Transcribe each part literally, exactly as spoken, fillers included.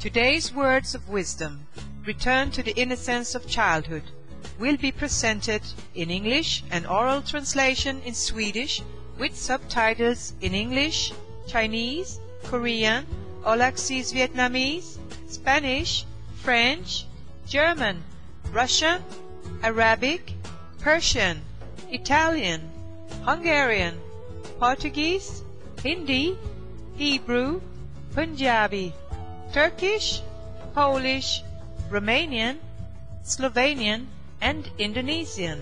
Today's words of wisdom, return to the innocence of childhood, will be presented in English and oral translation in Swedish with subtitles in English, Chinese, Korean, Olaxese Vietnamese, Spanish, French, German, Russian, Arabic, Persian, Italian, Hungarian, Portuguese, Hindi, Hebrew, Punjabi, Turkish, Polish, Romanian, Slovenian and Indonesian.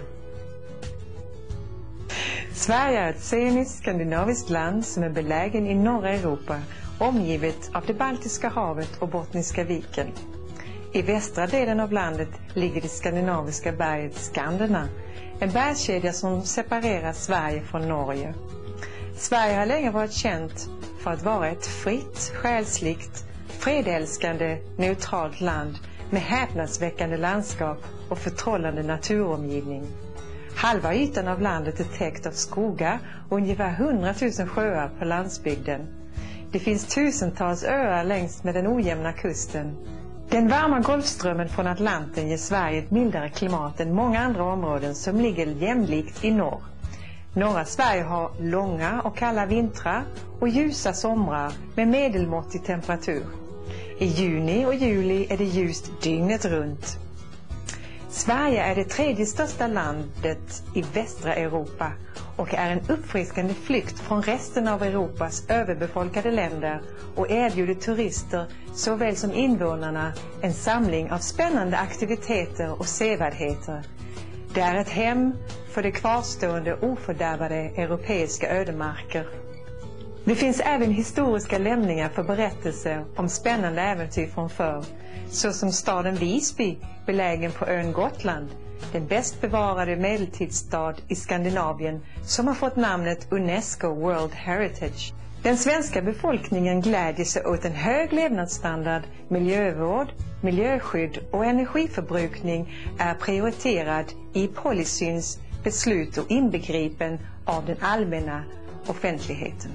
Sverige är ett semi-skandinaviskt land som är belägen i norra Europa, omgivet av det Baltiska havet och Bottniska viken. I västra delen av landet ligger det skandinaviska berget Skanderna, en bergskedja som separerar Sverige från Norge. Sverige har länge varit känt för att vara ett fritt, själsligt, fredälskande, neutralt land med häpnadsväckande landskap och förtrollande naturomgivning. Halva ytan av landet är täckt av skogar och ungefär hundratusen sjöar på landsbygden. Det finns tusentals öar längs med den ojämna kusten. Den varma golfströmmen från Atlanten ger Sverige ett mildare klimat än många andra områden som ligger jämlikt i norr. Norra Sverige har långa och kalla vintrar och ljusa somrar med medelmåttig temperatur. I juni och juli är det ljust dygnet runt. Sverige är det tredje största landet i västra Europa och är en uppfriskande flykt från resten av Europas överbefolkade länder och erbjuder turister såväl som invånarna en samling av spännande aktiviteter och sevärdheter. Det är ett hem för de kvarstående ofördärvade europeiska ödemarker. Det finns även historiska lämningar för berättelser om spännande äventyr från förr, såsom staden Visby belägen på ön Gotland, den bäst bevarade medeltidsstad i Skandinavien som har fått namnet UNESCO World Heritage. Den svenska befolkningen glädjer sig åt en hög levnadsstandard, miljövård, miljöskydd och energiförbrukning är prioriterad i policyns beslut och inbegripen av den allmänna offentligheten.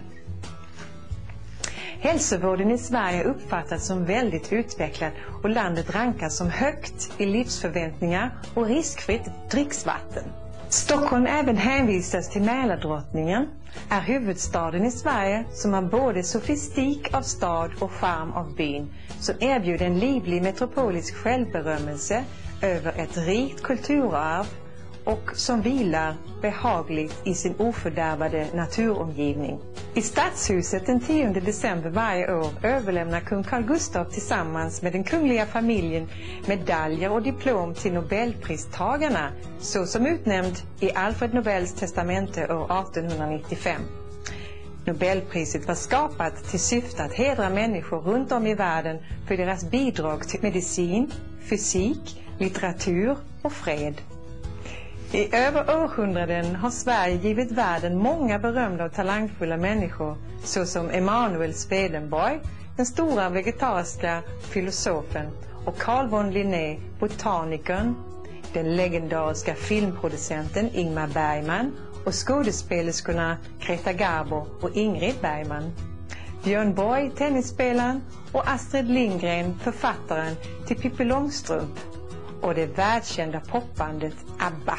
Hälsovården i Sverige uppfattas som väldigt utvecklad och landet rankas som högt i livsförväntningar och riskfritt dricksvatten. Stockholm även hänvisas till Mälardrottningen, är huvudstaden i Sverige som har både sofistik av stad och charm av byn, som erbjuder en livlig metropolisk självberömmelse över ett rikt kulturarv och som vilar behagligt i sin ofördärvade naturomgivning. I Stadshuset den tionde december varje år överlämnar kung Carl Gustaf tillsammans med den kungliga familjen medaljer och diplom till Nobelpristagarna, så som utnämnd i Alfred Nobels testamente år artonhundranittiofem. Nobelpriset var skapat till syfte att hedra människor runt om i världen för deras bidrag till medicin, fysik, litteratur och fred. I över århundraden har Sverige givit världen många berömda och talangfulla människor, såsom Emanuel Swedenborg, den stora vegetariska filosofen, och Carl von Linné, botanikern, den legendariska filmproducenten Ingmar Bergman och skådespelerskorna Greta Garbo och Ingrid Bergman. Björn Borg, tennisspelaren, och Astrid Lindgren, författaren till Pippi Långstrump, och det världskända popbandet ABBA.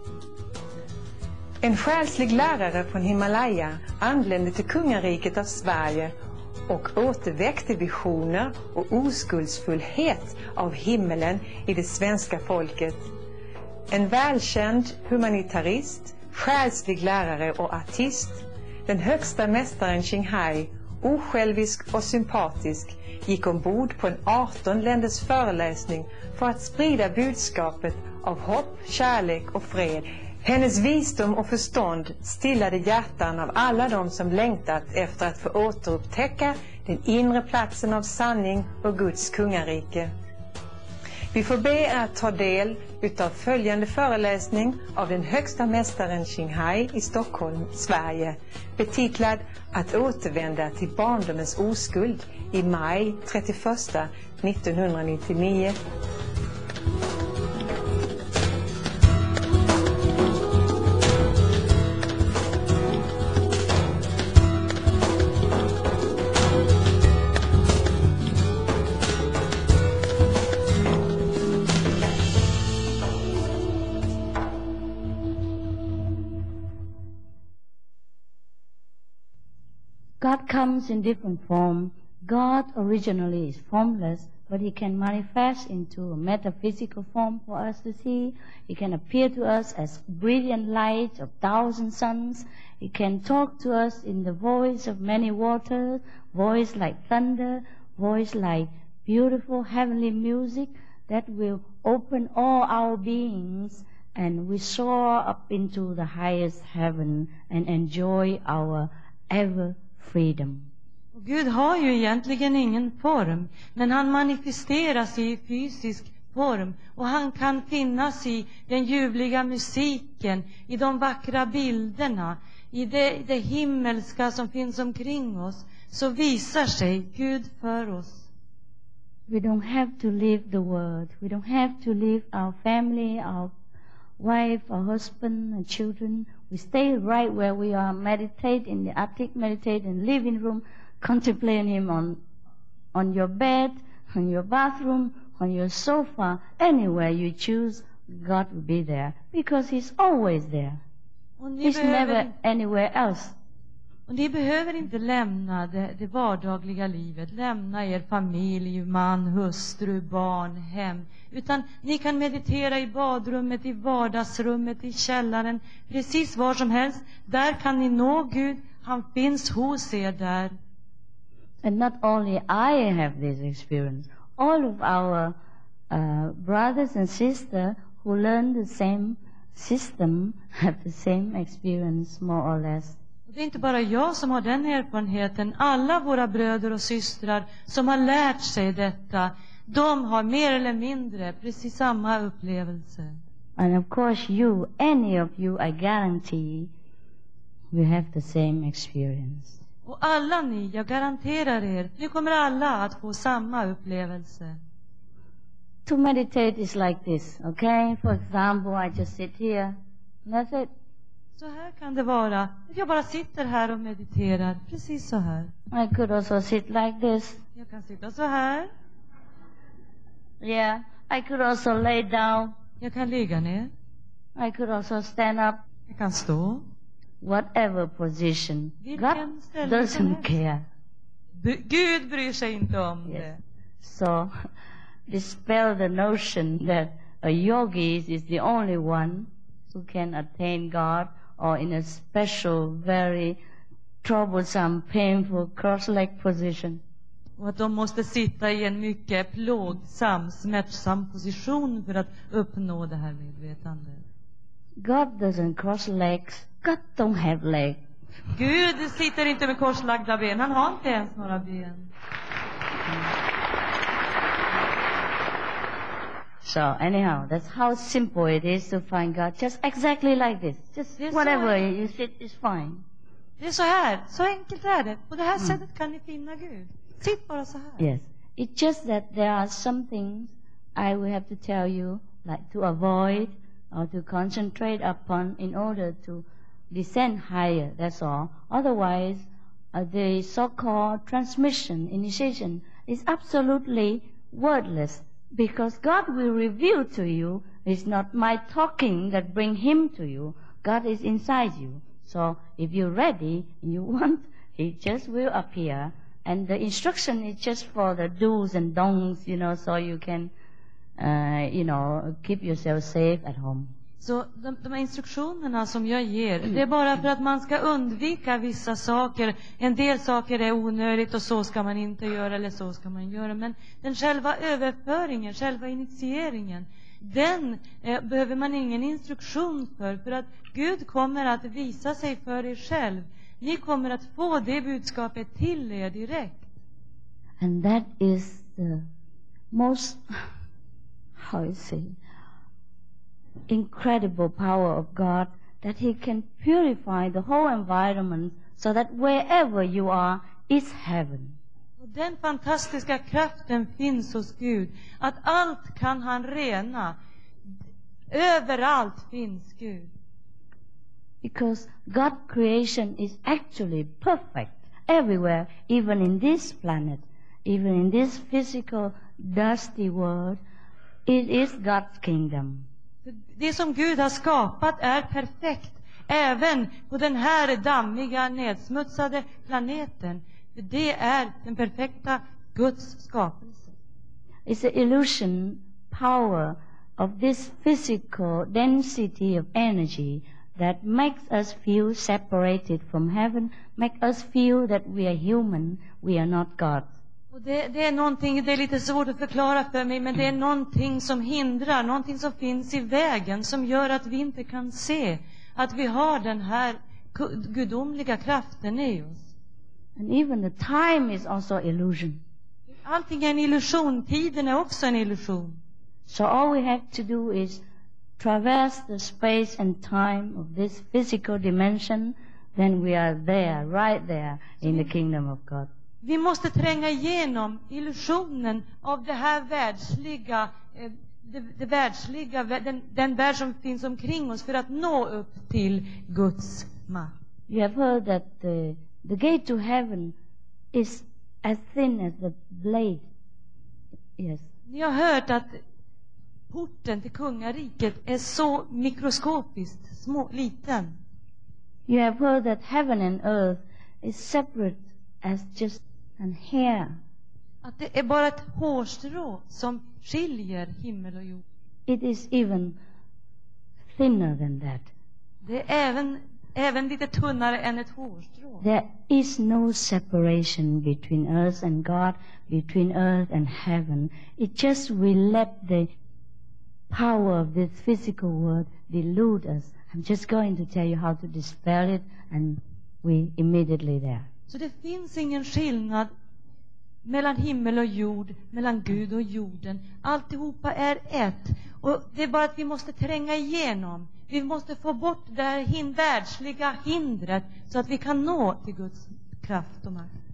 En själslig lärare från Himalaya anlände till kungariket av Sverige och återväckte visioner och oskuldsfullhet av himmelen i det svenska folket. En välkänd humanitarist, själslig lärare och artist, den högsta mästaren Qinghai, osjälvisk och sympatisk, gick ombord på en arton länders föreläsning för att sprida budskapet av hopp, kärlek och fred. Hennes visdom och förstånd stillade hjärtan av alla de som längtat efter att få återupptäcka den inre platsen av sanning och Guds kungarike. Vi får be er att ta del utav följande föreläsning av den högsta mästaren Qinghai i Stockholm, Sverige, betitlad Att återvända till barndomens oskuld i maj trettioförsta nittonhundranittionio. God comes in different form. God originally is formless, but he can manifest into a metaphysical form for us to see. He can appear to us as brilliant light of thousand suns. He can talk to us in the voice of many waters, voice like thunder, voice like beautiful heavenly music that will open all our beings, and we soar up into the highest heaven and enjoy our ever freedom. Och Gud har ju egentligen ingen form, men han manifesteras i fysisk form, och han kan finnas i den ljuvliga musiken, i de vackra bilderna, i det, det himmelska som finns omkring oss. Så visar sig Gud för oss. We don't have to leave the world. We don't have to leave our family, our wife, our husband, and children. We stay right where we are, meditate in the attic, meditate in the living room, contemplate him on, on your bed, on your bathroom, on your sofa, anywhere you choose, God will be there, because he's always there. He's never anywhere else. Och ni behöver inte lämna det, det vardagliga livet, lämna er familj, man, hustru, barn, hem. Utan ni kan meditera i badrummet, i vardagsrummet, i källaren, precis var som helst. Där kan ni nå Gud, han finns hos er där. And not only I have this experience, all of our uh, brothers and sisters who learn the same system have the same experience, more or less. Det är inte bara jag som har den erfarenheten. Alla våra bröder och systrar som har lärt sig detta, de har mer eller mindre precis samma upplevelse. And of course you, any of you, I guarantee, will have the same experience. Och alla ni, jag garanterar er, ni kommer alla att få samma upplevelse. To meditate is like this, okay? For example, I just sit here, and that's it. Så här kan det vara. Jag bara sitter här och mediterar. Precis så här. I could also sit like this. Jag kan sitta så här. Yeah. I could also lay down. Jag kan ligga ner. I could also stand up. Jag kan stå. Whatever position. Vilken God ställning doesn't som helst. care. B- Gud bryr sig inte om Yes. det. So, dispel the notion that a yogi is the only one who can attain God, or in a special, very troublesome, painful cross-leg position. Och att de måste sitta i en mycket plågsam, smärtsam position för att uppnå det här medvetandet. God doesn't cross legs. God don't have legs. Gud sitter inte med korslagda ben. Han har inte ens några ben. So anyhow, that's how simple it is to find God. Just exactly like this. Just Yes, whatever sir. you sit is fine. Det är så här. Så enkelt är det. På det här sättet kan ni finna Gud. Sitt bara så här. Yes. It's just that there are some things I will have to tell you, like to avoid or to concentrate upon in order to descend higher, that's all. Otherwise, uh, the so-called transmission, initiation, is absolutely wordless, because God will reveal to you. It's not my talking that bring him to you. God is inside you. So if you're ready and you want, he just will appear. And the instruction is just for the do's and don'ts, you know, so you can, uh, you know, keep yourself safe at home. Så de, de här instruktionerna som jag ger, det är bara för att man ska undvika vissa saker. En del saker är onödigt och så ska man inte göra, eller så ska man göra. Men den själva överföringen, själva initieringen, den eh, behöver man ingen instruktion för. För att Gud kommer att visa sig för er själv. Ni kommer att få det budskapet till er direkt. And that is the most, how you say, incredible power of God, that he can purify the whole environment so that wherever you are is heaven. Och den fantastiska kraften finns hos Gud, att allt kan han rena. Överallt finns Gud. Because God's creation is actually perfect everywhere, even in this planet, even in this physical, dusty world. It is God's kingdom. Det som Gud har skapat är perfekt. Även på den här dammiga, nedsmutsade planeten. För det är den perfekta Guds skapelse. It's the illusion, power of this physical density of energy that makes us feel separated from heaven, make us feel that we are human, we are not God. Och det, det är någonting, det är lite svårt att förklara för mig, men det är någonting som hindrar, någonting som finns i vägen som gör att vi inte kan se att vi har den här gudomliga kraften i oss. And even the time is also illusion. Allting är en illusion, tiden är också en illusion. So all we have to do is traverse the space and time of this physical dimension, then we are there, right there in the kingdom of God. Vi måste tränga igenom illusionen av det här världsliga, eh, det, det världsliga den, den värld som finns omkring oss för att nå upp till Guds makt. You have heard that the, the gate to heaven is as thin as the blade. Yes. Ni har hört att porten till kungariket är så mikroskopiskt små, liten. You have heard that heaven and earth is separate as just an hair. Att det är bara ett hårstrå som skiljer himmel och jord. It is even thinner than that. Det är även, även lite tunnare än ett hårstrå. There is no separation between us and God, between earth and heaven. It just will let the power of this physical world delude us. I'm just going to tell you how to dispel it, and we immediately there. Så det finns ingen skillnad mellan himmel och jord, mellan Gud och jorden. Alltihopa är ett. Och det är bara att vi måste tränga igenom. Vi måste få bort det här hin- världsliga hindret så att vi kan nå till Guds kraft och makt.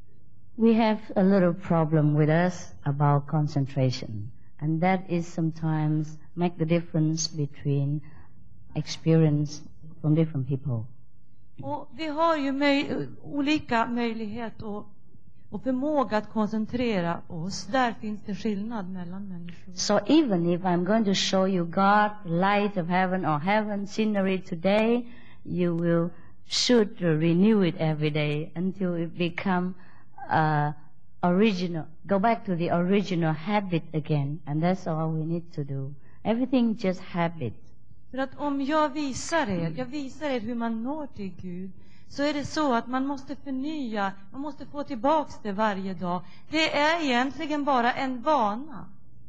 We have a little problem with us about concentration. And that is sometimes make the difference between experience from different people. Och vi har ju möj- olika möjlighet och, och förmåga att koncentrera oss. Där finns det skillnad mellan människor. So even if I'm going to show you God, the light of heaven or heaven scenery today, you will should renew it every day until it become uh, original. Go back to the original habit again, and that's all we need to do. Everything just habit. För att om jag visar er, jag visar er hur man når till Gud, så är det så att man måste förnya, man måste få tillbaks det varje dag. Det är egentligen bara en vana.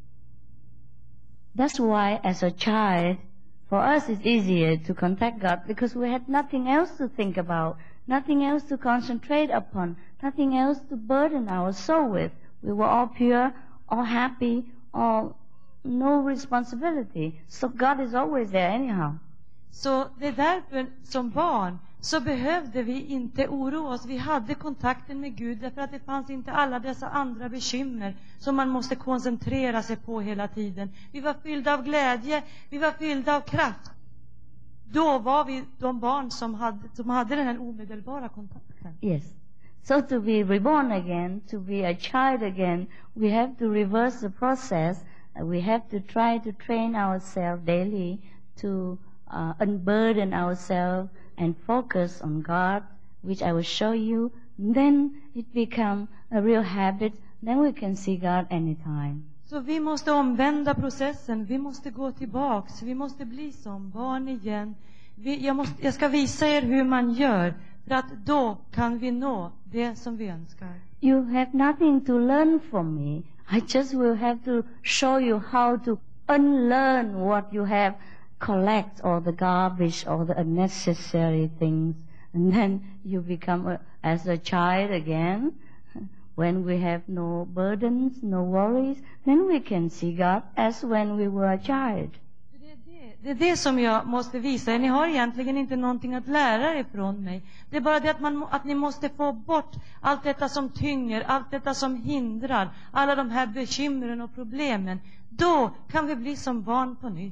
That's why as a child, for us it's easier to contact God because we had nothing else to think about, nothing else to concentrate upon, nothing else to burden our soul with. We were all pure, all happy, all no responsibility. So God is always there anyhow. Så det är därför som barn så behövde vi inte oroa oss. Vi hade kontakten med Gud därför att det fanns inte alla dessa andra bekymmer som man måste koncentrera sig på hela tiden. Vi var fyllda av glädje, vi var fyllda av kraft. Då var vi de barn som hade, som hade den här omedelbara kontakten. Yes. So to be reborn again, to be a child again, we have to reverse the process. We have to try to train ourselves daily to uh, unburden ourselves and focus on God, which I will show you. Then it becomes a real habit. Then we can see God anytime. Så vi måste omvända processen. Vi måste gå tillbaks. Vi måste bli som barn igen. Vi, jag, måste, jag ska visa er hur man gör. För att då kan vi nå det som vi önskar. You have nothing to learn from me. I just will have to show you how to unlearn what you have, collect all the garbage, all the unnecessary things, and then you become a, as a child again. When we have no burdens, no worries, then we can see God as when we were a child. Det är det, det är det som jag måste visa er. Ni har egentligen inte någonting att lära er från mig. Det är bara det att, man, att ni måste få bort allt detta som tynger, allt detta som hindrar, alla de här bekymren och problemen. Då kan vi bli som barn på nytt.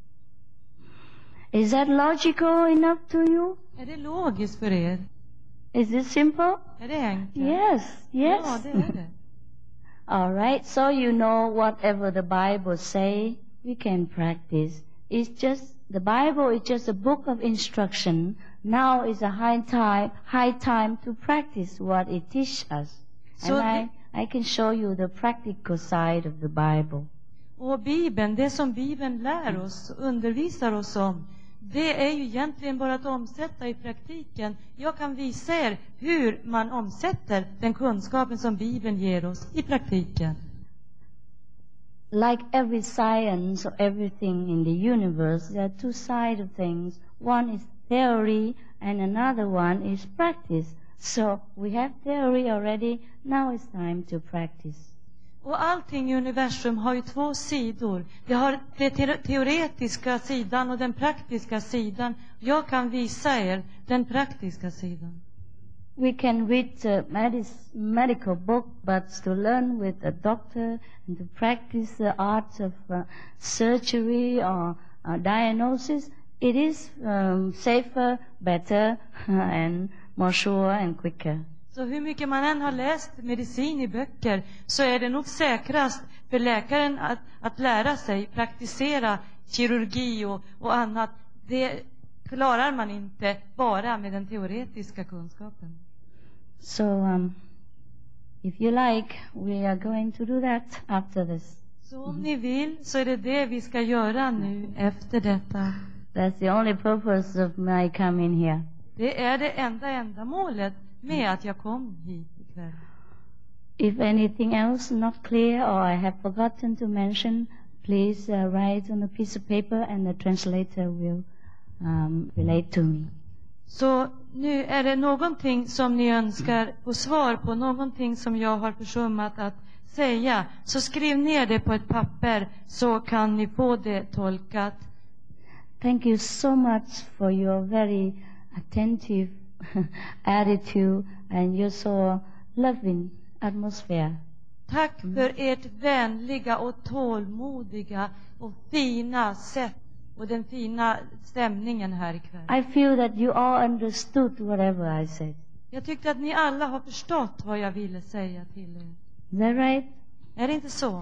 Is that logical enough to you? Är det logiskt för er? Is it simple? Är det enkelt? Yes, yes. Ja, det är det. All right, so you know whatever the Bible say, we can practice. It's just the Bible is just a book of instruction. Now is a high time, high time to practice what it teaches us. So And I, I can show you the practical side of the Bible. Och Bibeln, det som Bibeln lär oss, undervisar oss om, det är ju egentligen bara att omsätta i praktiken. Jag kan visa er hur man omsätter den kunskapen som Bibeln ger oss i praktiken. Like every science or everything in the universe, there are two sides of things. One is theory and another one is practice. So we have theory already, now it's time to practice. Och allting i universum har ju två sidor. Det har den te- teoretiska sidan och den praktiska sidan. Jag kan visa er den praktiska sidan. We can read a medis- medical book, but to learn with a doctor and to practice the arts of uh, surgery or uh, diagnosis, it is um, safer, better, and more sure and quicker. Så hur mycket man än har läst medicin i böcker, så är det nog säkrast för läkaren att, att lära sig praktisera kirurgi och, och annat. Det klarar man inte bara med den teoretiska kunskapen. So, um, if you like, we are going to do that after this. Så om ni vill, så är det det vi ska göra nu efter detta. That's the only purpose of my coming here. Det är det enda ändamålet med att jag kom hit ikväll. If anything else not clear or I have forgotten to mention, please uh, write on a piece of paper and the translator will um, relate to me. Så nu är det någonting som ni önskar få svar på, någonting som jag har försummat att säga, så skriv ner det på ett papper så kan ni få det tolkat. Thank you so much for your very attentive attitude and your so loving atmosphere. Tack för ert vänliga och tålmodiga och fina sätt och den fina stämningen här ikväll. I feel that you all understood whatever I said. Jag tyckte att ni alla har förstått vad jag ville säga till er. Is that right? Är det inte så?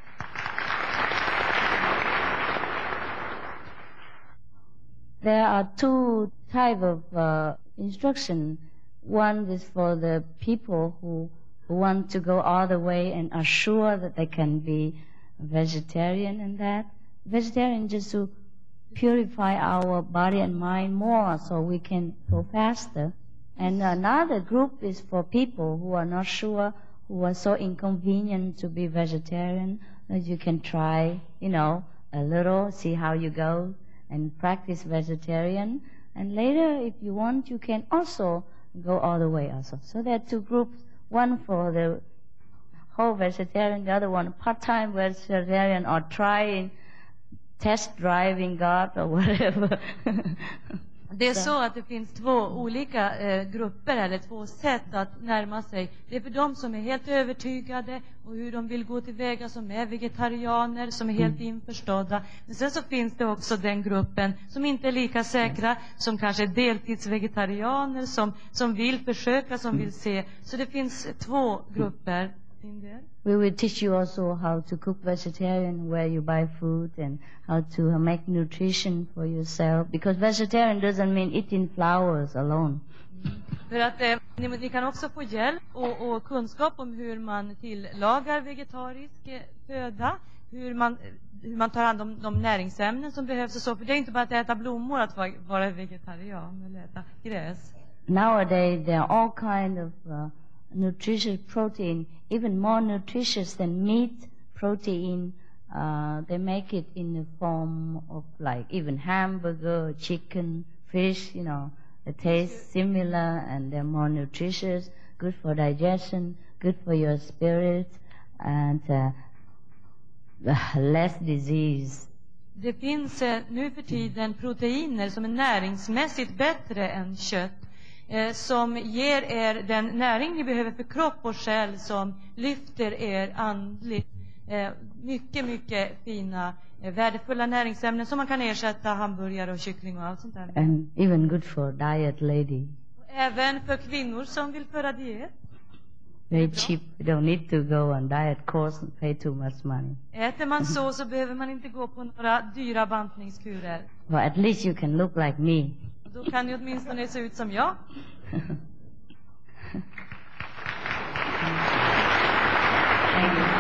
There are two type of uh, instruction. One is for the people who, who want to go all the way and are sure that they can be vegetarian and that. Vegetarian just to purify our body and mind more so we can go faster. And another group is for people who are not sure, who are so inconvenient to be vegetarian that you can try, you know, a little, see how you go, and practice vegetarian. And later, if you want, you can also go all the way also. So there are two groups, one for the whole vegetarian, the other one part-time vegetarian or trying, test driving God or whatever. Det är så att det finns två olika eh, grupper eller två sätt att närma sig. Det är för de som är helt övertygade och hur de vill gå tillväga, som är vegetarianer, som är helt införstådda. Men sen så finns det också den gruppen som inte är lika säkra, som kanske är deltidsvegetarianer, som, som vill försöka, som vill se. Så det finns två grupper. We will teach you also how to cook vegetarian, where you buy food, and how to make nutrition for yourself. Because vegetarian doesn't mean eating flowers alone. Mm. För att eh, ni, ni kan också få hjälp och, och kunskap om hur man tillagar vegetarisk eh, föda, hur man, hur man tar hand om de näringsämnen som behövs och så. För det är inte bara att äta blommor att vara, vara vegetarian eller äta gräs. Nowadays there are all kind of uh, nutritious protein, even more nutritious than meat protein. Uh, they make it in the form of like even hamburger, chicken, fish, you know. They taste similar and they're more nutritious, good for digestion, good for your spirit, and uh, less disease. Det finns eh, nu för tiden proteiner som är näringsmässigt bättre än kött. Eh, som ger er den näring ni behöver för kropp och själ, som lyfter er andligt. Eh, mycket, mycket fina, eh, värdefulla näringsämnen som man kan ersätta hamburgare och kyckling och allt sånt där. And even good for diet lady. Även för kvinnor som vill föra diet. Very cheap. You don't need to go on diet course and pay too much money. Äter man så så behöver man inte gå på några dyra bantningskurer. Well, at least you can look like me. Och då kan ni åtminstone se ut som jag. Thank you.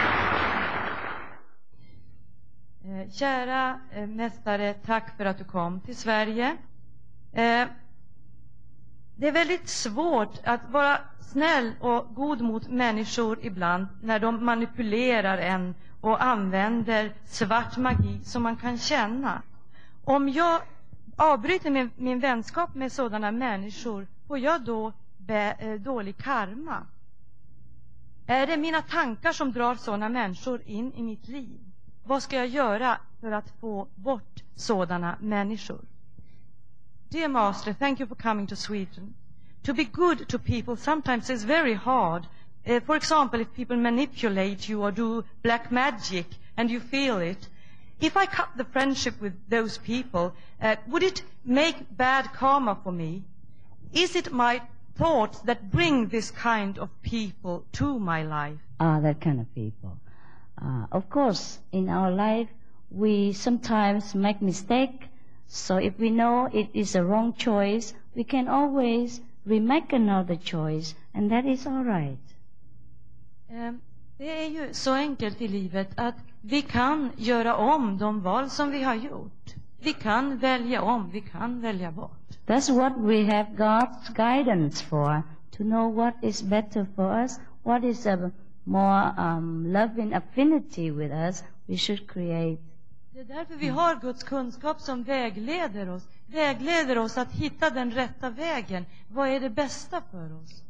Eh, kära eh, mästare, tack för att du kom till Sverige. Eh, det är väldigt svårt att vara snäll och god mot människor ibland när de manipulerar en och använder svart magi som man kan känna. Om jag avbryter min, min vänskap med sådana människor, får jag då be, eh, dålig karma? Är det mina tankar som drar sådana människor in i mitt liv? Vad ska jag göra för att få bort sådana människor? Dear Master, thank you for coming to Sweden. To be good to people sometimes is very hard. Uh, for example, if people manipulate you or do black magic and you feel it. If I cut the friendship with those people, uh, would it make bad karma for me? Is it my thoughts that bring this kind of people to my life? Ah, that kind of people. Uh, of course, in our life, we sometimes make mistake. So if we know it is a wrong choice, we can always remake another choice, and that is all right. Um, det är ju så enkelt i livet att vi kan göra om de val som vi har gjort. Vi kan välja om, vi kan välja bort. That's what we have God's guidance for, to know what is better for us, what is a more um, loving affinity with us, we should create. Det är därför vi har Guds kunskap som vägleder oss. Vägleder oss att hitta den rätta vägen. Vad är det bästa för oss?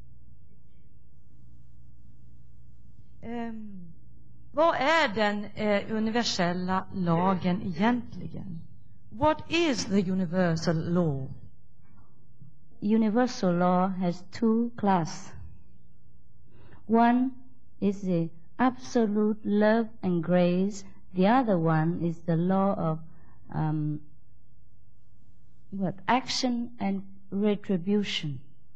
Um, vad är den eh, universella lagen egentligen? What is the universal law? Universal law has two classes. One is the absolute love and grace. The other one is the law of um, what action and retribution.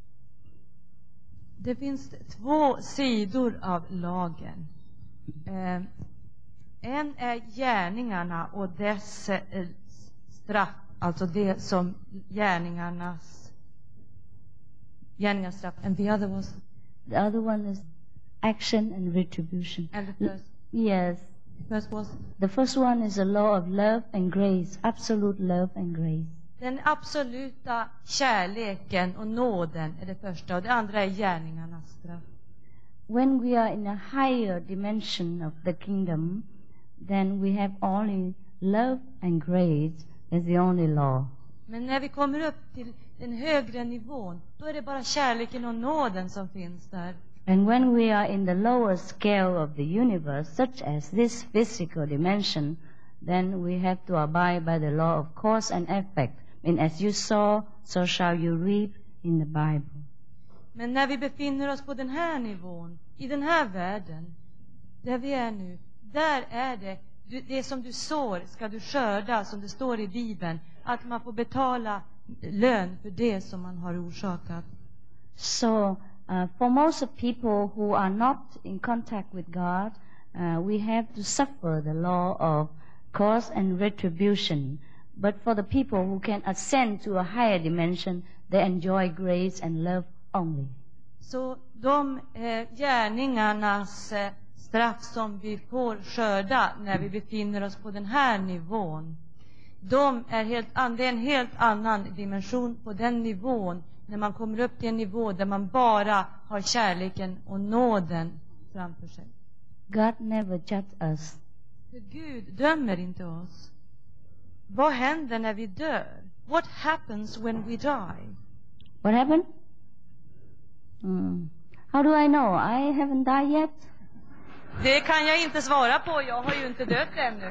Det finns två sidor av lagen. Eh, en är gärningarna och dess eh, straff, alltså det som gärningarnas gärningarnas straff. And the other was the other one is action and retribution. And the first, yes. First was the first one is a law of love and grace, absolute love and grace. Den absoluta kärleken och nåden är det första, och det andra är gärningarnas straff. When we are in a higher dimension of the kingdom, then we have only love and grace as the only law. Men när vi kommer upp till den högre nivån, då är det bara kärleken och nåden som finns där. And when we are in the lower scale of the universe, such as this physical dimension, then we have to abide by the law of cause and effect. And as you sow, so shall you reap in the Bible. Men när vi befinner oss på den här nivån, i den här världen, där vi är nu, där är det, du, det som du sår ska du skörda, som det står i Bibeln, att man får betala lön för det som man har orsakat. So, uh, for most of people who are not in contact with God, uh, we have to suffer the law of cause and retribution. But for the people who can ascend to a higher dimension, they enjoy grace and love only. Så de eh, gärningarnas eh, straff som vi får skörda när vi befinner oss på den här nivån, de är helt an- det är en helt annan dimension på den nivån, när man kommer upp till en nivå där man bara har kärleken och nåden framför sig. God never judged us. För Gud dömer inte oss. Vad händer när vi dör? What happens when we die? What happened? Mm. How do I know? I haven't died yet. Det kan jag inte svara på. Jag har ju inte dött ännu.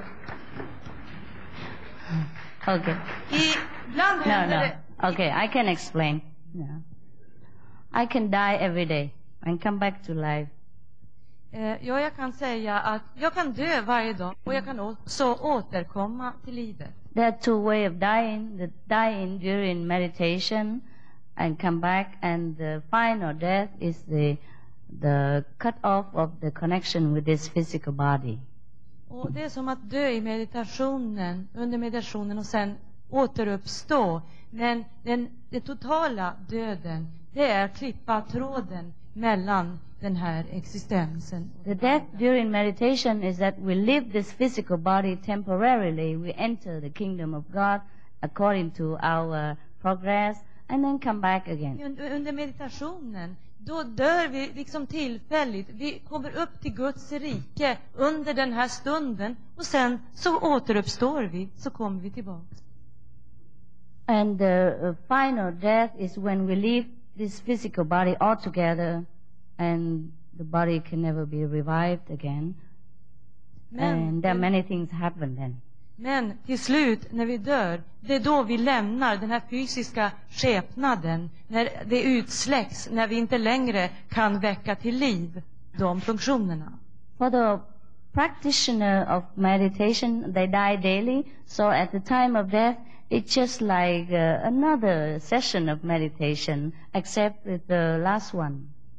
Okay. Ibland No, händer no. det... Okay, I can explain. No. I can die every day and come back to life. Eh, ja, jag kan säga att jag kan dö varje dag, och jag kan också återkomma till livet. There are two ways of dying. The dying during meditation and come back, and the final death is the the cut off of the connection with this physical body. Och det är som att dö i meditationen, under meditationen och sen återuppstå. Men den, den totala döden, det är klippa tråden mellan den här existensen. The death during meditation is that we leave this physical body temporarily. We enter the kingdom of God according to our progress and then come back again. Under, under meditationen, då dör vi liksom tillfälligt. Vi kommer upp till Guds rike under den här stunden och sen så återuppstår vi, så kommer vi tillbaka. And the uh, final death is when we leave this physical body altogether and the body can never be revived again. Men, and there are many things happen then. Men till slut, när vi dör, det är då vi lämnar den här fysiska skepnaden, när det utsläcks, när vi inte längre kan väcka till liv de funktionerna. For the practitioner of meditation, they die daily, so at the time of death, it's just like uh, another session of meditation, except with the last one.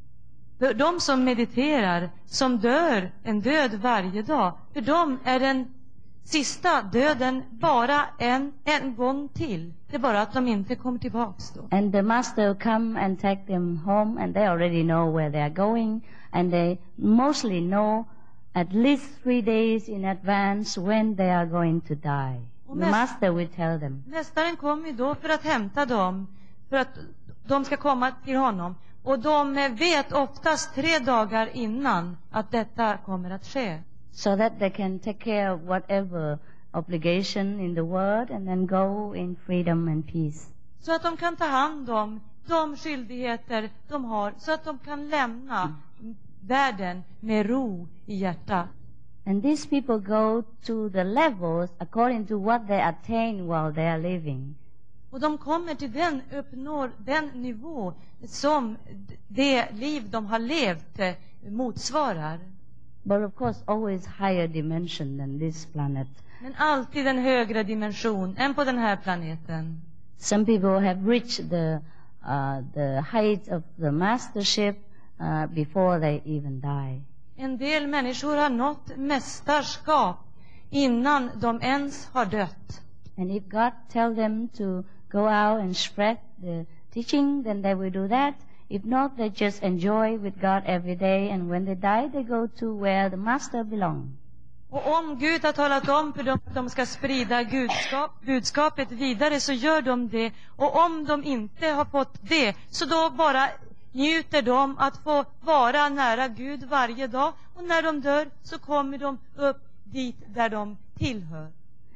För de som mediterar, som dör en död varje dag, för dem är den sista döden bara en, en gång till. Det är bara att de inte kommer tillbaks då. And the master will come and take them home, and they already know where they are going, and they mostly know at least three days in advance when they are going to die. The master will tell them. Mästaren kommer då för att hämta dem, för att de ska komma till honom. Och de vet oftast tre dagar innan att detta kommer att ske. So that they can take care of whatever obligation in the world and then go in freedom and peace. Så att de kan ta hand om de skyldigheter de har, så att de kan lämna världen med ro i hjärtat. And these people go to the levels according to what they attain while they are living. Och de kommer till den, uppnår den nivå som det liv de har levt motsvarar. But of course always higher dimension than this planet. Men alltid en högre dimension än på den här planeten. Some people have reached the uh, the height of the mastership uh, before they even die. En del människor har nått mästerskap innan de ens har dött. And if God tell them to go out and spread the teaching, then they will do that. If not, they just enjoy with God every day, and when they die, they go to where the master belongs. Och om Gud har talat om för dem att de ska sprida gudskap, budskapet vidare, så gör de det. Och om de inte har fått det, så då bara njuter de att få vara nära Gud varje dag. Och när de dör så kommer de upp dit där de tillhör.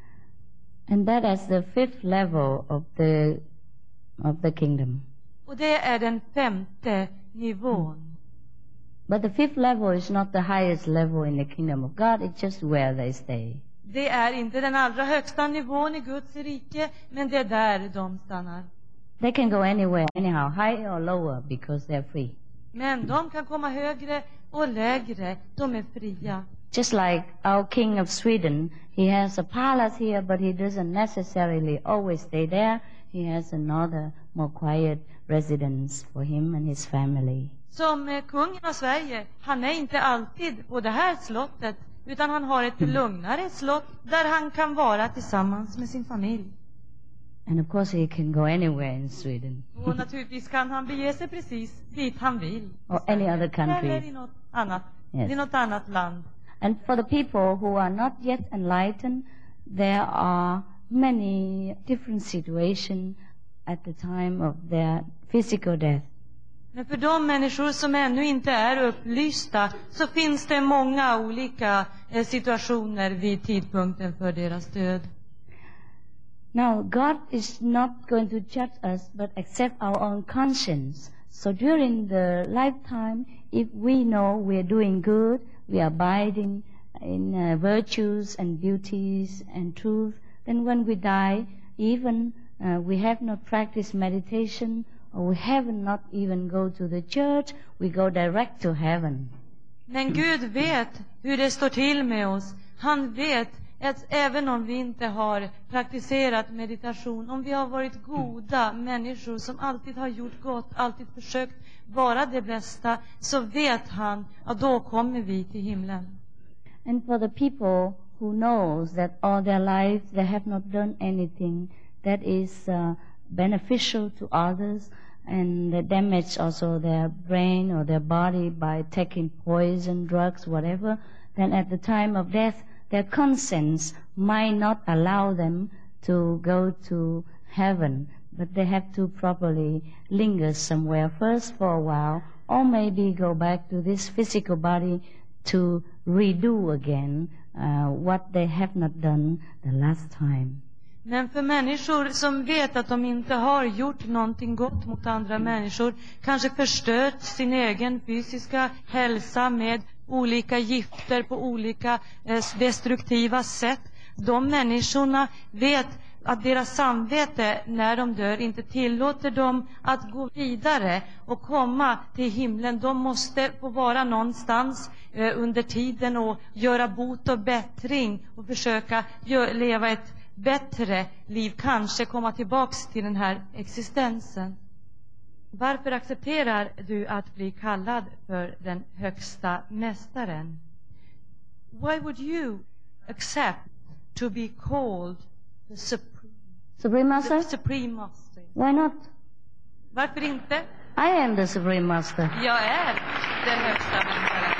And that is the fifth level of the of the kingdom. Och det är den femte nivån. But the fifth level is not the highest level in the kingdom of God. It's just where they stay. Det är inte den allra högsta nivån i Guds rike, men det är där de stannar. They can go anywhere, anyhow, higher or lower, because they're free. Men de kan komma högre och lägre. De är fria. Just like our king of Sweden, he has a palace here, but he doesn't necessarily always stay there. He has another more quiet residence for him and his family. Som eh, kungen av Sverige, han är inte alltid på det här slottet, utan han har ett lugnare slott där han kan vara tillsammans med sin familj. And of course he can go anywhere in Sweden. Och naturligtvis kan han bege sig precis dit han vill. Or any other country. Eller i något annat, Yes. i något annat land. And for the people who are not yet enlightened, there are many different situations at the time of their physical death. Men för de människor som ännu inte är upplysta, så finns det många olika eh, situationer vid tidpunkten för deras död. Now, God is not going to judge us, but accept our own conscience. So during the lifetime, if we know we are doing good, we are abiding in uh, virtues and beauties and truth, then when we die, even uh, we have not practiced meditation, or we have not even go to the church, we go direct to heaven. Men Gud vet hur det står till med oss. Han vet att även om vi inte har praktiserat meditation, om vi har varit goda människor som alltid har gjort gott, alltid försökt vara det bästa, så vet han att då kommer vi till himlen. And for the people who knows that all their lives they have not done anything that is uh, beneficial to others, and they damage also their brain or their body by taking poison, drugs, whatever, then at the time of death, their conscience might not allow them to go to heaven, but they have to properly linger somewhere first for a while, or maybe go back to this physical body to redo again uh, what they have not done the last time. Men för människor som vet att de inte har gjort någonting gott mot andra människor, kanske förstört sin egen fysiska hälsa med olika gifter på olika eh, destruktiva sätt, de människorna vet att deras samvete när de dör inte tillåter dem att gå vidare och komma till himlen. De måste få vara någonstans eh, under tiden och göra bot och bättring och försöka gö- leva ett bättre liv, kanske komma tillbaks till den här existensen. Varför accepterar du att bli kallad för den högsta mästaren? Why would you accept to be called the supreme, Supreme Master? the supreme master? Why not? Varför inte? I am the Supreme Master. Jag är den högsta mästaren.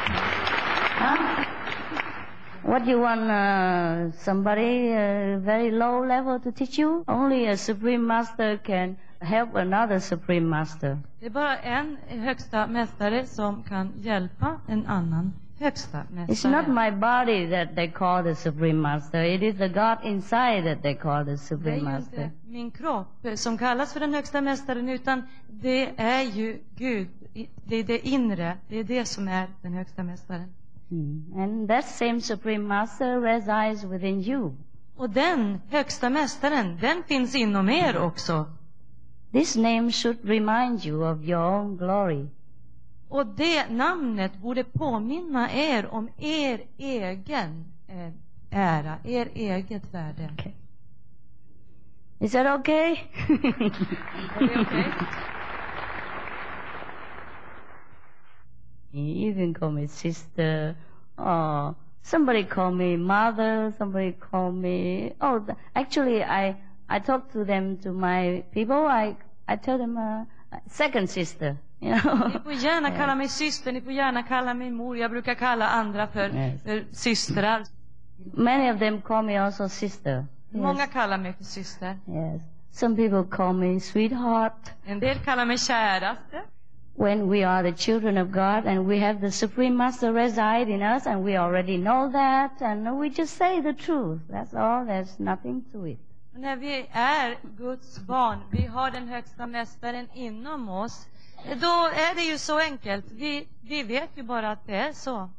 Huh? What you want uh, somebody uh, very low level to teach you? Only a Supreme Master can help another Supreme Master. Det är bara en högsta mästare som kan hjälpa en annan högsta mästare. It's not my body that they call the Supreme Master. It is the God inside that they call the Det är Supreme ju Master. inte min kropp som kallas för den högsta mästaren, utan det är ju Gud. Det är det inre. Det är det som är den högsta mästaren. Hmm. And that same Supreme Master resides within you. Och den högsta mästaren, den finns inom er också. This name should remind you of your own glory. Och det namnet borde påminna er om er egen eh, ära, er eget värde. Okay. Is that okay? Är det okej? You can call me sister, or somebody call me mother, somebody call me... Oh, th- actually, I I talk to them, to my people, I I tell them uh, second sister, you know. Ni får gärna kalla mig syster, ni får gärna kalla mig mor. Jag brukar kalla andra för, Yes. för systrar. Many of them call me also sister. Många Yes. kallar mig för syster. Yes. Some people call me sweetheart. En del kallar mig käraste. When we are the children of God and we have the Supreme Master reside in us and we already know that and we just say the truth. That's all. There's nothing to it. Och när vi är Guds barn, vi har den högsta mästaren inom oss, då är det ju så enkelt. Vi, vi vet ju bara att det är så.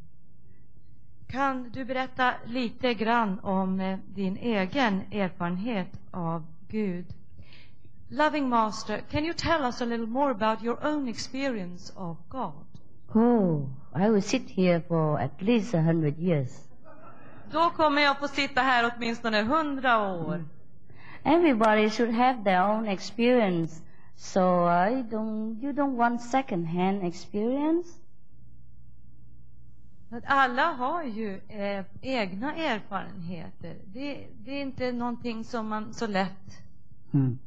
Kan du berätta lite grann om eh, din egen erfarenhet av Gud? Loving Master, can you tell us a little more about your own experience of God? Oh, I will sit here for at least a hundred years. Då kommer jag få sitta här åtminstone hundra år. Everybody should have their own experience. So I don't. You don't want second-hand experience. Att alla har ju eh, egna erfarenheter. Det, det är inte någonting som man så lätt... Hmm.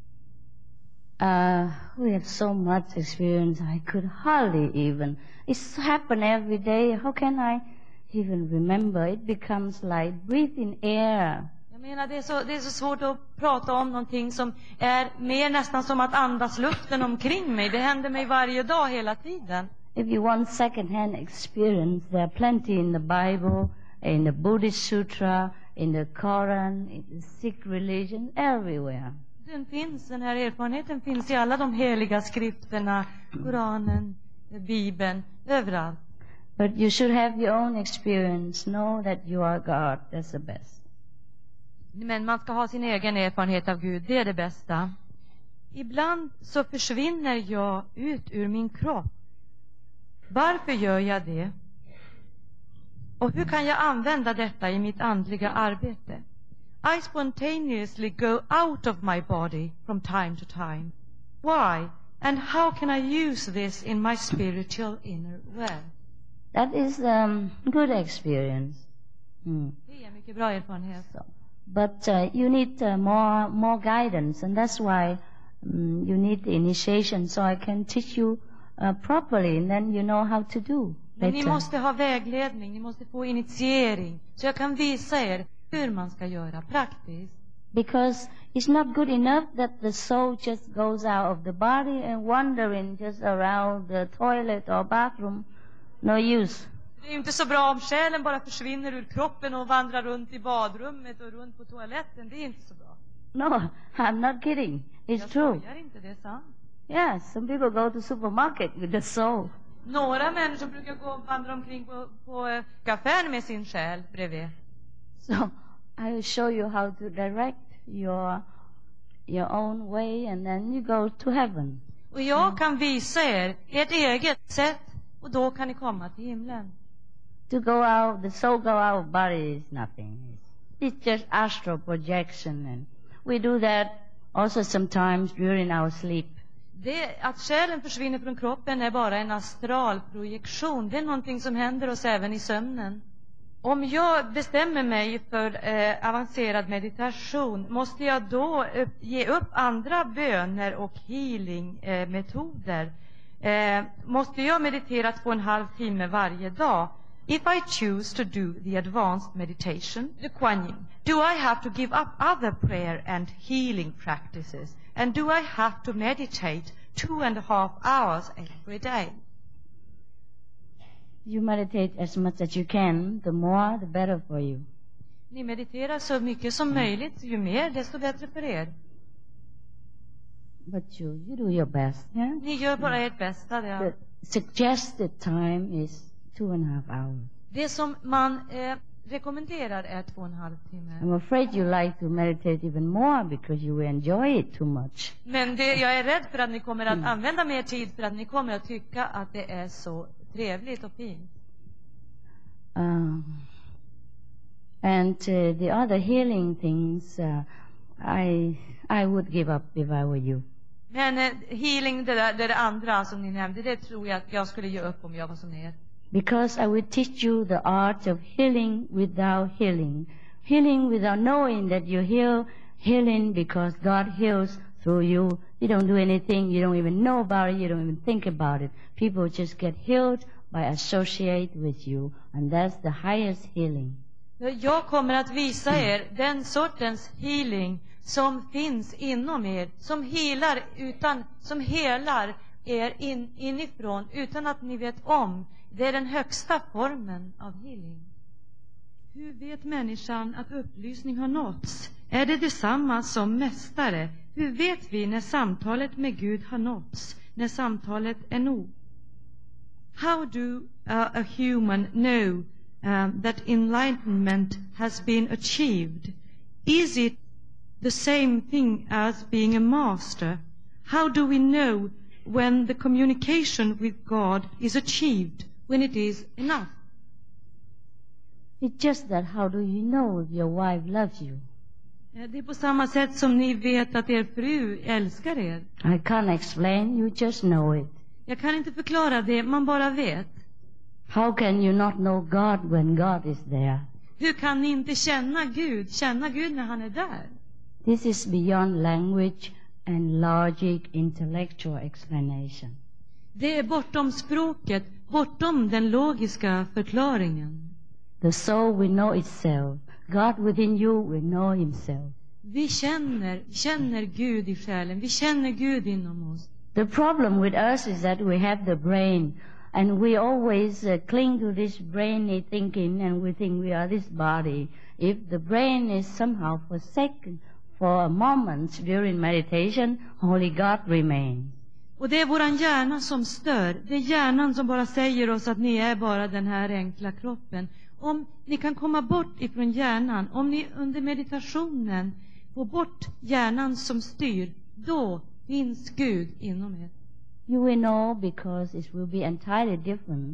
Uh, we have so much experience. I could hardly even. It's happen every day. How can I even remember? It becomes like breathing air. Jag menar, det är, så, det är så svårt att prata om någonting som är mer nästan som att andas luften omkring mig. Det händer mig varje dag, hela tiden. If you want second-hand experience, there are plenty in the Bible, in the Buddhist Sutra, in the Quran, in the Sikh religion, everywhere. Den finns, den här erfarenheten finns i alla de heliga skrifterna, Koranen, Bibeln, överallt. But you should have your own experience. Know that you are God. That's the best. Men man ska ha sin egen erfarenhet av Gud, det är det bästa. Ibland så försvinner jag ut ur min kropp. Varför gör jag det? Och hur kan jag använda detta i mitt andliga arbete? I spontaneously go out of my body from time to time. Why? And how can I use this in my spiritual inner well? That is um, good experience. Mm. Det är mycket bra erfarenhet. So, but uh, you need uh, more more guidance, and that's why um, you need the initiation, so I can teach you uh, properly, and then you know how to do. Men ni later. måste ha vägledning, ni måste få initiering, så jag kan visa er hur man ska göra praktiskt. Because it's not good enough that the soul just goes out of the body and wandering just around the toilet or bathroom. No use. Det är ju inte så bra om själen bara försvinner ur kroppen och vandrar runt i badrummet och runt på toaletten. Det är inte så bra. No, I'm not kidding. It's Jag true. skojar inte, det är sant. Yes, some people go to supermarket with the soul. Några människor brukar gå och vandra omkring på, på eh, kaffän med sin själ bredvid. So I will show you how to direct your your own way, and then you go to heaven. Och jag kan visa er ert eget sätt, och då kan ni komma till himlen. To go out, the soul go out of body is nothing. It's just astral projection, and we do that also sometimes during our sleep. Det, att själen försvinner från kroppen är bara en astral projektion. Det är någonting som händer oss även i sömnen. Om jag bestämmer mig för eh, avancerad meditation, måste jag då upp, ge upp andra böner och healing-metoder? Eh, eh, måste jag meditera två och en halv timme varje dag? If I choose to do the advanced meditation, the Kuan Yin, do I have to give up other prayer and healing practices? And do I have to meditate two and a half hours every day? You meditate as much as you can. The more, the better for you. Ni mediterar så mycket som möjligt. Ju mer, desto bättre för er. But you, you do your best. Yeah. Ni gör bara ert bästa. The Det, suggested time is two and a half hours. det som man eh, rekommenderar är två och en halv timme. I'm afraid you like to meditate even more because you enjoy it too much. Men det, jag är rädd för att ni kommer att använda mer tid för att ni kommer att tycka att det är så trevligt och fint. Um, and uh, the other healing things, uh, I I would give up if I were you. Men eh, healing, det där, det där andra som ni nämnde, det tror jag att jag skulle ge upp om jag var som er. Because I will teach you the art of healing without healing. Healing without knowing that you heal. Healing because God heals through you. You don't do anything. You don't even know about it. You don't even think about it. People just get healed by associate with you. And that's the highest healing. Jag kommer att visa er den sortens healing som finns inom er, som helar utan, som helar er in, inifrån utan att ni vet om. Det är den högsta formen av healing. Hur vet människan att upplysning har nåtts? Är det detsamma som mästare? Hur vet vi när samtalet med Gud har nåtts? När samtalet är nog? How do uh, a human know um, that enlightenment has been achieved? Is it the same thing as being a master? How do we know when the communication with God is achieved, when it is enough? It's just that how do you know if your wife loves you? Det är på samma sätt som ni vet att er fru älskar er. I can't explain. You just know it. Jag kan inte förklara det, man bara vet. How can you not know God when God is there? Hur kan ni inte känna Gud, känna Gud när han är där? This is beyond language and logic, intellectual explanation. Det är bortom språket, bortom den logiska förklaringen. The soul will know itself. God within you will know himself. Vi känner, känner Gud i själen, vi känner Gud inom oss. The problem with us is that we have the brain, and we always uh, cling to this brainy thinking, and we think we are this body. If the brain is somehow forsaken for a moment during meditation, only God remains. Och det är våran hjärna som stör. Det är hjärnan som bara säger oss att ni är bara den här enkla kroppen. Om ni kan komma bort ifrån hjärnan, om ni under meditationen får bort hjärnan som styr, då finns Gud inom er. You will know because it will be entirely different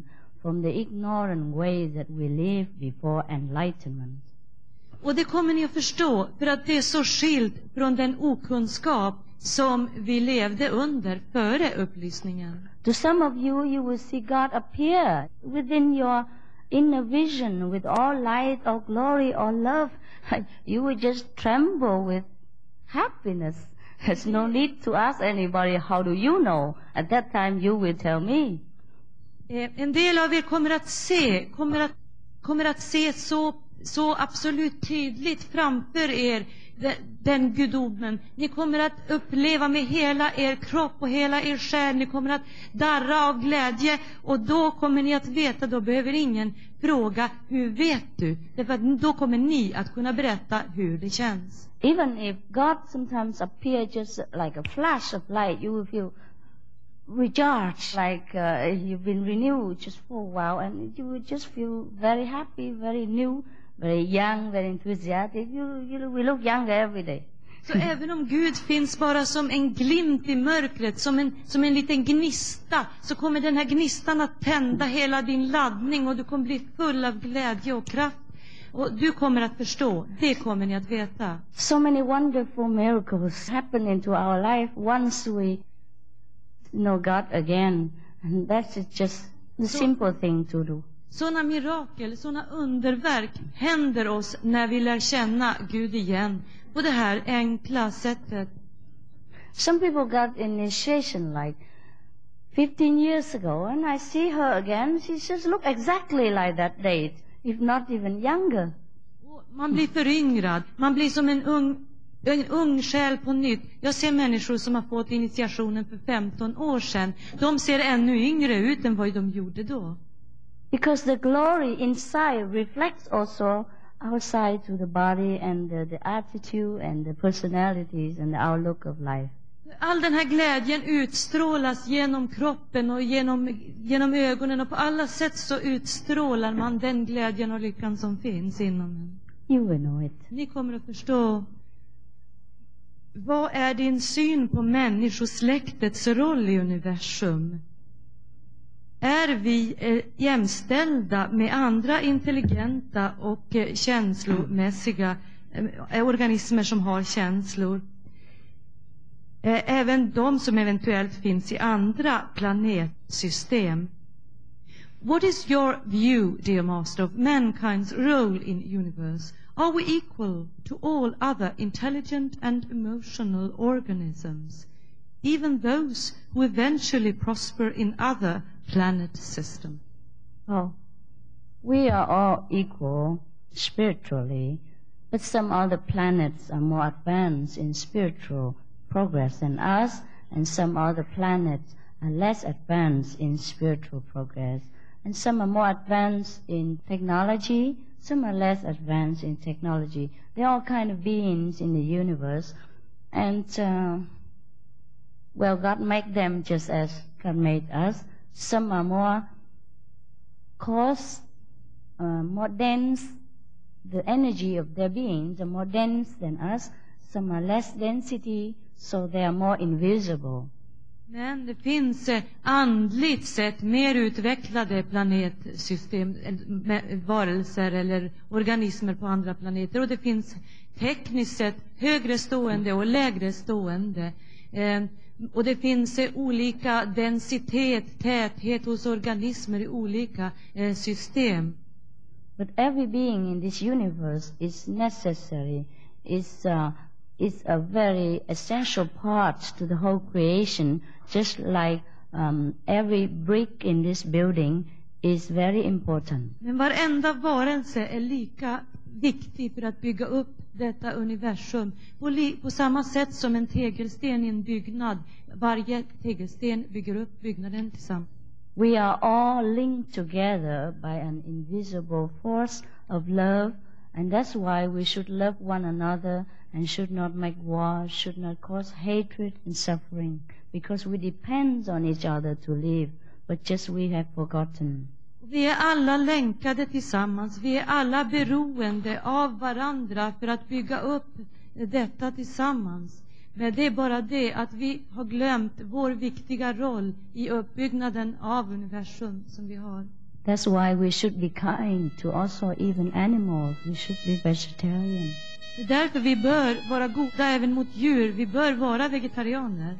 from the ignorant ways that we lived before enlightenment. Och det kommer ni att förstå, för att det är så skilt från den okunskap som vi levde under före upplysningen. To some of you, you will see God appear within your inner vision with all light, all glory, all love. You will just tremble with happiness. There's no need to ask anybody, how do you know? At that time you will tell me. Eh, en del av er kommer att se, kommer att, kommer att se så, så absolut tydligt framför er den, den gudomen. Ni kommer att uppleva med hela er kropp och hela er själ. Ni kommer att darra av glädje, och då kommer ni att veta, då behöver ingen fråga, hur vet du? Därför att då kommer ni att kunna berätta hur det känns. Even if God sometimes appears just like a flash of light, you will feel recharged, like uh, you've been renewed just for a while, and you will just feel very happy, very new, very young, very enthusiastic. You, you will look younger every day. Så även om Gud finns bara som en glimt i mörkret, som en, som en liten gnista, så kommer den här gnistan att tända hela din laddning, och du kommer bli full av glädje och kraft. Och du kommer att förstå, det kommer ni att veta. So many wonderful miracles happen into our life once we know God again. And that's just the So- simple thing to do. Sådana mirakel, sådana underverk händer oss när vi lär känna Gud igen på det här enkla sättet. Some people got initiation like fifteen years ago, and I see her again. She just look exactly like that date, if not even younger. Och man blir föryngrad, man blir som en ung, en ung själ på nytt. Jag ser människor som har fått initiationen för femton år sedan. De ser ännu yngre ut än vad de gjorde då. Because the glory inside reflects also outside to the body and the, the attitude and the personalities and the outlook of life. All den här glädjen utstrålas genom kroppen och genom, genom ögonen, och på alla sätt så utstrålar man den glädjen och lyckan som finns inom en. You will know it. Ni kommer att förstå. Vad är din syn på människosläktets roll i universum? Är vi eh, jämställda med andra intelligenta och eh, känslomässiga eh, organismer som har känslor? Eh, även de som eventuellt finns i andra planetsystem. What is your view, dear master, of mankind's role in universe? Are we equal to all other intelligent and emotional organisms, even those who eventually prosper in other planet system? Oh, we are all equal spiritually, but some other planets are more advanced in spiritual progress than us, and some other planets are less advanced in spiritual progress. And some are more advanced in technology, some are less advanced in technology. There are all kind of beings in the universe, and uh, well, God made them just as God made us. Some are more coarse, uh, more dense. The energy of their beings are more dense than us. Some are less density, so they are more invisible. Men det finns eh, andligt sett mer utvecklade planetsystem, eh, med varelser eller organismer på andra planeter. Och det finns tekniskt sett högre stående och lägre stående. Eh, och det finns eh, olika densitet, täthet hos organismer i olika eh, system. But every being in this universe is necessary, is uh, is a very essential part to the whole creation, just like um, every brick in this building is very important. Men varenda varelse är lika viktig för att bygga upp detta universum. På, li- på samma sätt som en tegelsten i en byggnad. Varje tegelsten bygger upp byggnaden tillsammans. We are all linked together by an invisible force of love, and that's why we should love one another and should not make war, should not cause hatred and suffering, because we depend on each other to live, but just we have forgotten. Vi är alla länkade tillsammans. Vi är alla beroende av varandra för att bygga upp detta tillsammans. Men det är bara det att vi har glömt vår viktiga roll i uppbyggnaden av universum som vi har. That's why we should be kind to also even animals. We should be vegetarian. Det är därför vi bör vara goda även mot djur. Vi bör vara vegetarianer.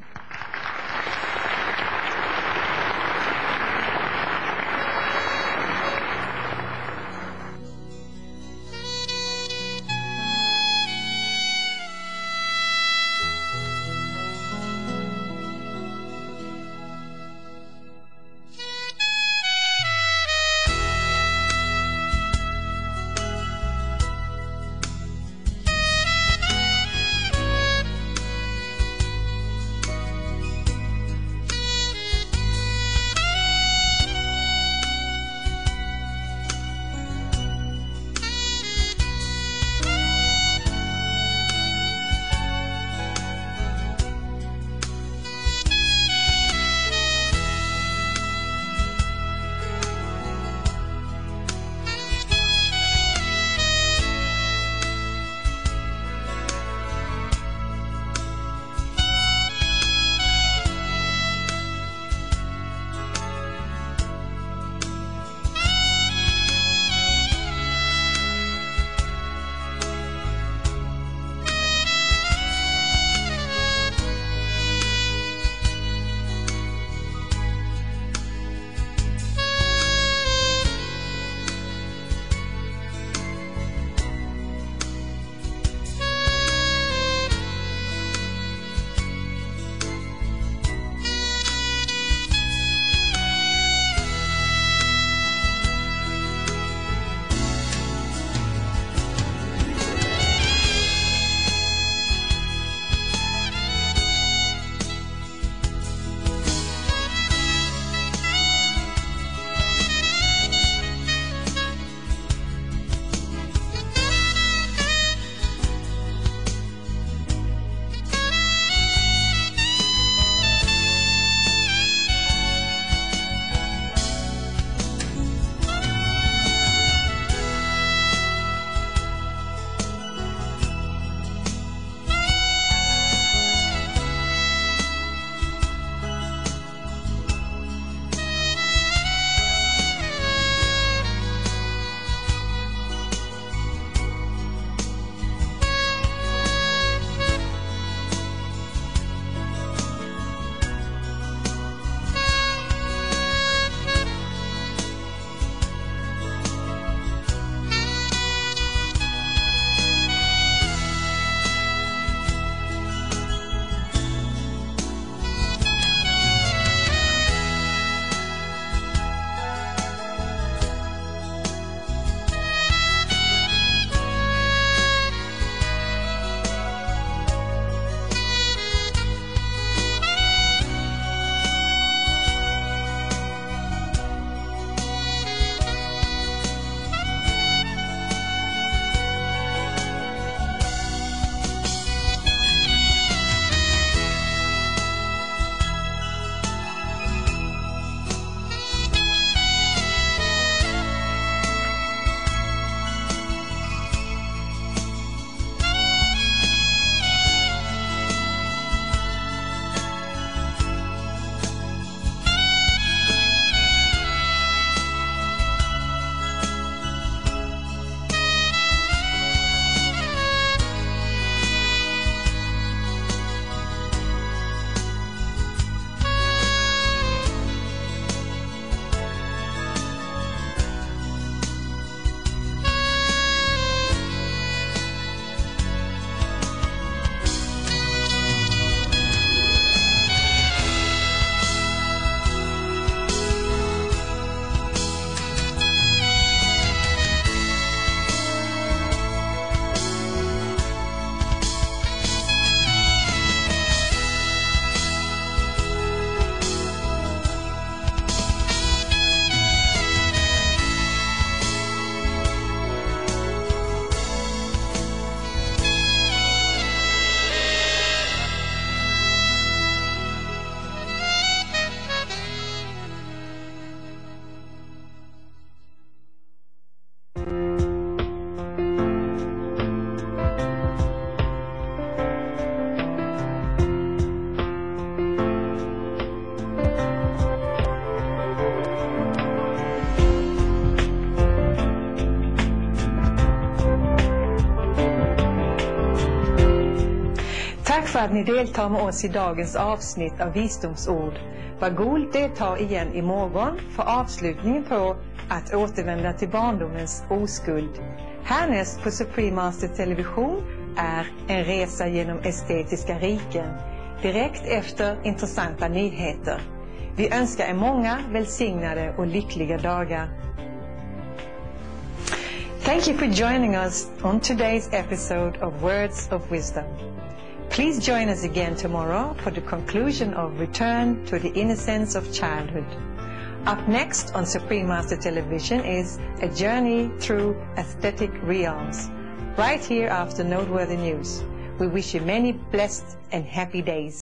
för att ni deltar med oss i dagens avsnitt av Visdomsord. Var god delta igen imorgon för avslutningen på att återvända till barndomens oskuld. Härnäst på Supreme Master Television är en resa genom estetiska riken, direkt efter intressanta nyheter. Vi önskar er många välsignade och lyckliga dagar. Thank you for joining us on today's episode of Words of Wisdom. Please join us again tomorrow for the conclusion of Return to the Innocence of Childhood. Up next on Supreme Master Television is A Journey Through Aesthetic Realms, right here after Noteworthy News. We wish you many blessed and happy days.